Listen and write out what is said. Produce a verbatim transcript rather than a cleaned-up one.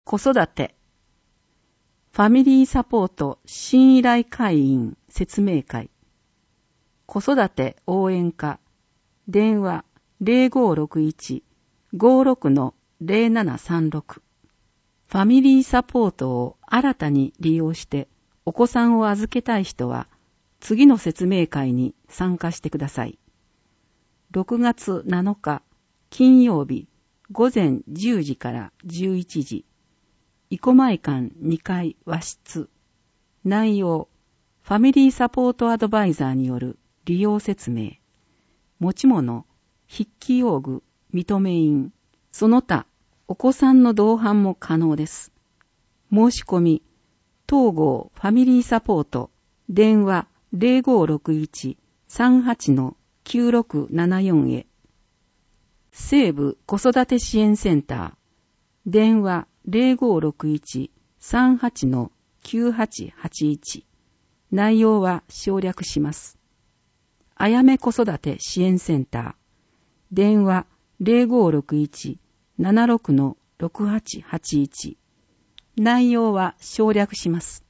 子育てファミリーサポート新依頼会員説明会子育て応援課電話 ゼロごろくいち ごろく ゼロななさんろく ファミリーサポートを新たに利用してお子さんを預けたい人は次の説明会に参加してください。ろくがつなのか金曜日午前じゅうじからじゅういちじ生駒館にかい和室内容ファミリーサポートアドバイザーによる利用説明持ち物筆記用具認め印その他お子さんの同伴も可能です。申し込み東郷ファミリーサポート電話 ゼロごろくいち さんはち きゅうろくななよん へ西部子育て支援センター電話 ゼロごろくいち さんはち きゅうはちはちいち 内容は省略します。あやめ子育て支援センター電話 ゼロごろくいち ななろく ろくはちはちいち 内容は省略します。